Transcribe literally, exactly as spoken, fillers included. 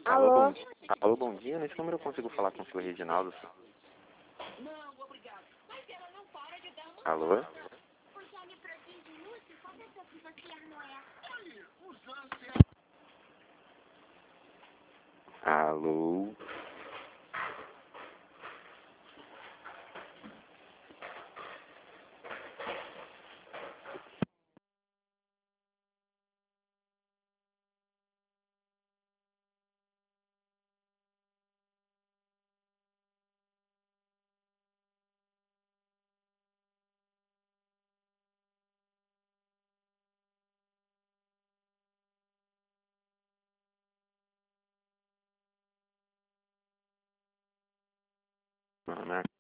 Alô, Alô? bom, alô, bom dia. Nesse número eu consigo falar com o senhor Reginaldo? Alô? Alô? Não, né?